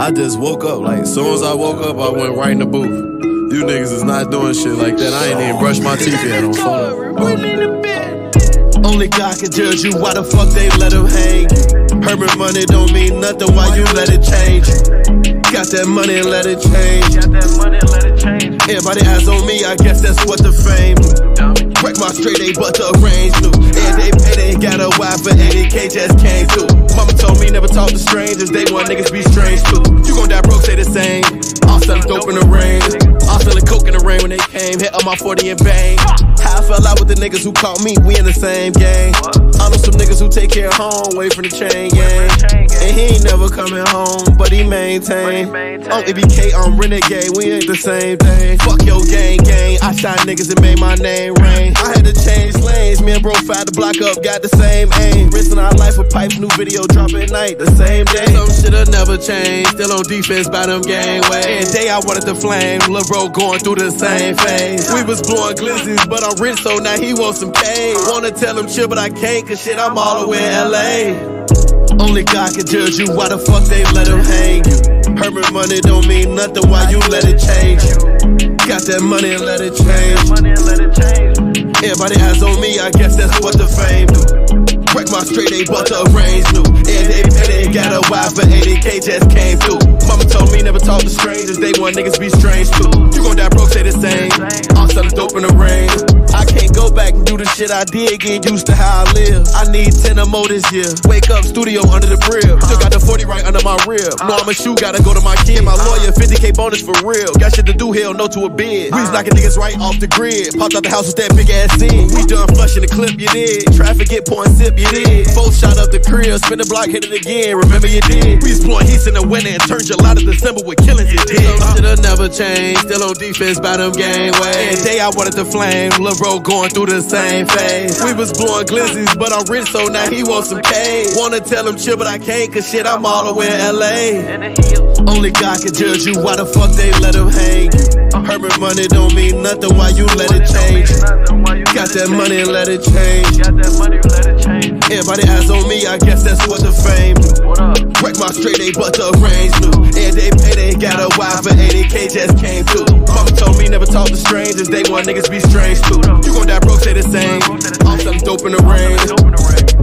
I just woke up. Like, as soon as I woke up, I went right in the booth. You niggas is not doing shit like that. I ain't even brushed my teeth yet on phone. Only God can judge you, why the fuck they let him hang? Herman money don't mean nothing, why you let it change? Got that money and let it change. Everybody eyes on me, I guess that's what the fame. Break my straight A but the range new. And they got a wife for 80K just came through. Mama told me never talk to strangers, they want niggas be strange too. You gon' die broke, stay the same. All selling dope in the rain. All selling coke in the rain when they came. Hit up my 40 and bang. How I fell out with the niggas who caught me, we in the same gang. I know some niggas who take care of home, wait for the chain gang. And he ain't never coming home, but he maintain. On EBK, I'm renegade, we ain't the same thing. Fuck your gang. I shot niggas and made my name rain. I had to change lanes, me and bro fired the block up, got the same aim. Risking our life with pipes, new video drop at night, the same day. Some shit'll never change, still on defense by them gang ways. And day I wanted to flame, lil' bro going through the same phase. We was blowing glizzies, but I'm rich, so now he wants some K. Wanna tell him chill, but I can't, cause shit, I'm all the way in LA. Only God can judge you, why the fuck they let him hang you? Herman money don't mean nothing, why you let it change you? Got that money and let it change. Everybody eyes on me, I guess that's what the fame do. Break my straight A but the range new. And they got a wife for 80K just came through. Mama told me never talk to strangers, they want niggas be strange too. You gon' die broke, stay the same. All selling dope in the rain. I can't go back and do the shit I did, get used to how I live. I need 10 or more this year. Wake up, studio under the crib. Still got the 40 right under my rib. Know I'm a shoe, gotta go to my kid. My lawyer, 50K bonus for real. Got shit to do, hell no to a bid. We's knocking niggas right off the grid. Popped out the house with that big ass scene. We done flushing the clip, you did. Traffic get pouring sip, you did. Both shot up the crib, spin the block, hit it again. Remember you did. We was blowing heats in the winter and turned July to December with killings, you did. Some shit'll never change, still on defense by them gang ways. And day I wanted to flame, lil' bro going through the same phase. We was blowing glizzies, but I'm rich, so now he wants some K. Wanna tell him chill, but I can't, cause shit, I'm all the way in LA. Only God can judge you, why the fuck they let him hang you? Herman money don't mean nothing, why you let it change? Got that money and let it change. Everybody eyes on me, I guess that's what the fame do. Break my straight A but the range new. And they got a wife for 80K just came through. Mama told me never talk to strangers, they want niggas be strange too. You gon' die broke, stay the same. All selling dope in the rain.